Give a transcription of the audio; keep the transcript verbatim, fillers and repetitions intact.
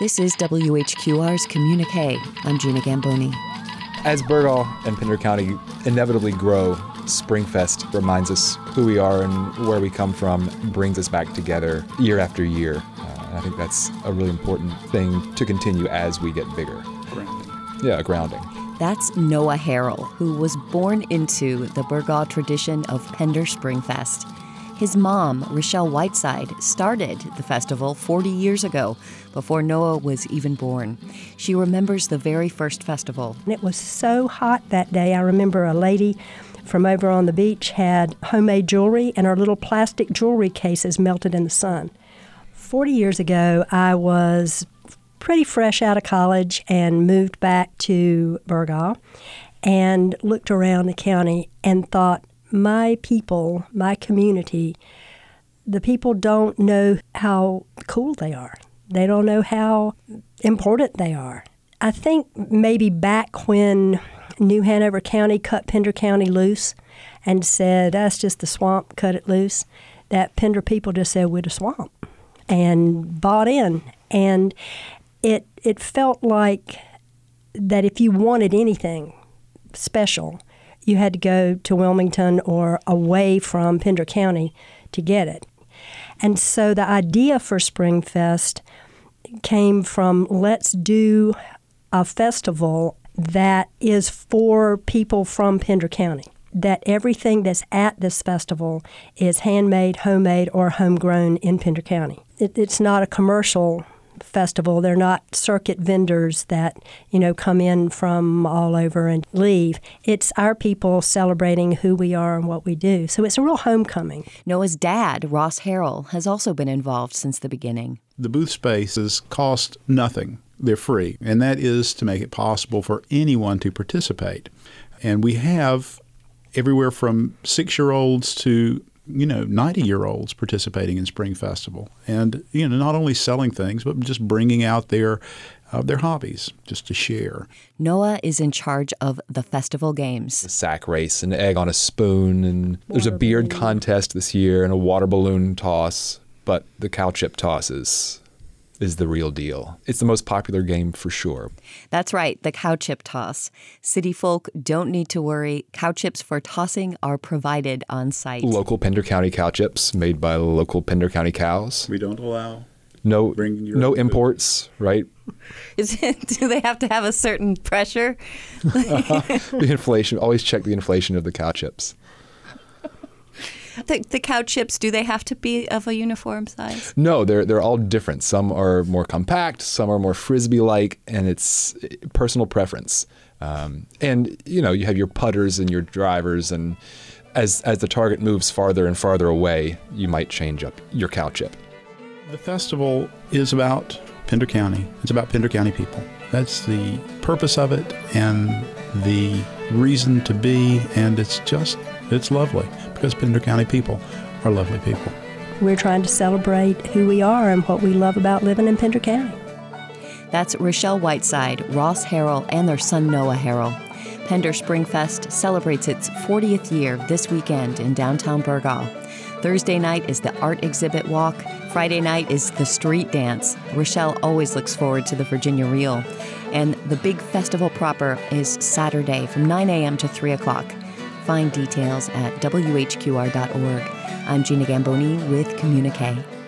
This is W H Q R's Communique. I'm Gina Gamboni. As Burgaw and Pender County inevitably grow, Springfest reminds us who we are and where we come from, brings us back together year after year. Uh, and I think that's a really important thing to continue as we get bigger. Grounding. Yeah, grounding. That's Noah Harrell, who was born into the Burgaw tradition of Pender Springfest. His mom, Rochelle Whiteside, started the festival forty years ago, before Noah was even born. She remembers the very first festival. It was so hot that day. I remember a lady from over on the beach had homemade jewelry, and her little plastic jewelry cases melted in the sun. forty years ago, I was pretty fresh out of college and moved back to Burgaw and looked around the county and thought, my people, my community, the people don't know how cool they are. They don't know how important they are. I think maybe back when New Hanover County cut Pender County loose and said, that's just the swamp, cut it loose, that Pender people just said, we're the swamp, and bought in. And it it felt like that if you wanted anything special, you had to go to Wilmington or away from Pender County to get it. And so the idea for Springfest came from, let's do a festival that is for people from Pender County, that everything that's at this festival is handmade, homemade, or homegrown in Pender County. It, it's not a commercial festival. They're not circuit vendors that, you know, come in from all over and leave. It's our people celebrating who we are and what we do. So it's a real homecoming. Noah's dad, Ross Harrell, has also been involved since the beginning. The booth spaces cost nothing. They're free, and that is to make it possible for anyone to participate. And we have everywhere from six-year-olds to you know, ninety-year-olds participating in Spring Festival, and you know, not only selling things, but just bringing out their uh, their hobbies just to share. Noah is in charge of the festival games. The sack race, an egg on a spoon, and there's a beard contest this year and a water balloon toss, but the cow chip toss is, is the real deal. It's the most popular game for sure. That's right, the cow chip toss. City folk don't need to worry. Cow chips for tossing are provided on site. Local Pender County cow chips made by local Pender County cows. We don't allow no bringing your no own imports, right? Is it, do they have to have a certain pressure? The inflation, always check the inflation of the cow chips. The, the cow chips, do they have to be of a uniform size? No, they're they're all different. Some are more compact, some are more frisbee-like, and it's personal preference. Um, and you know, you have your putters and your drivers, and as as the target moves farther and farther away, you might change up your cow chip. The festival is about Pender County. It's about Pender County people. That's the purpose of it and the reason to be, and it's just, it's lovely because Pender County people are lovely people. We're trying to celebrate who we are and what we love about living in Pender County. That's Rochelle Whiteside, Ross Harrell, and their son Noah Harrell. Pender Springfest celebrates its fortieth year this weekend in downtown Burgaw. Thursday night is the art exhibit walk. Friday night is the street dance. Rochelle always looks forward to the Virginia Reel. And the big festival proper is Saturday from nine a.m. to three o'clock. Find details at W H Q R dot org. I'm Gina Gamboni with Communique.